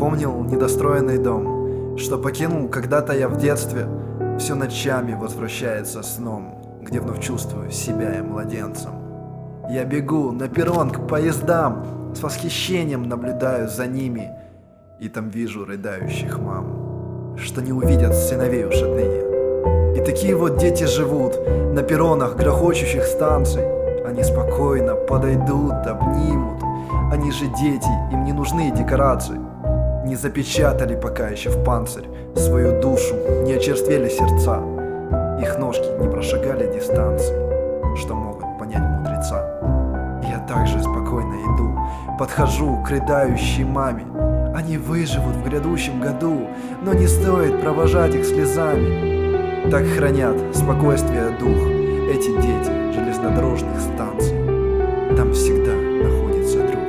Вспомнил недостроенный дом, что покинул когда-то я в детстве. Все ночами возвращается сном, где вновь чувствую себя я младенцем. Я бегу на перрон к поездам, с восхищением наблюдаю за ними, и там вижу рыдающих мам, что не увидят сыновей уж отныне. И такие вот дети живут на перронах грохочущих станций. Они спокойно подойдут, обнимут. Они же дети, им не нужны декорации. Не запечатали пока еще в панцирь свою душу, не очерствели сердца. Их ножки не прошагали дистанции, что могут понять мудреца. Я также спокойно иду, подхожу к рыдающей маме. Они выживут в грядущем году, но не стоит провожать их слезами. Так хранят спокойствие дух эти дети железнодорожных станций. Там всегда находится друг.